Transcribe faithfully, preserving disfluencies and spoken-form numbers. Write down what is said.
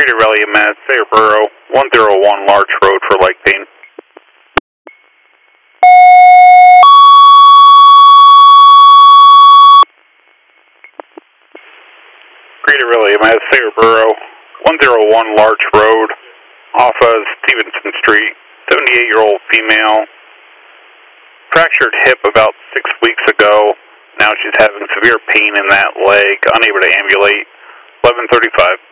Creator Rally M S, Sayerboro, one oh one Larch Road for leg pain. Creator Rally M S, Sayerboro, one oh one Larch Road, off of Stevenson Street, seventy-eight-year-old female, fractured hip about six weeks ago. Now she's having severe pain in that leg, unable to ambulate. eleven thirty-five.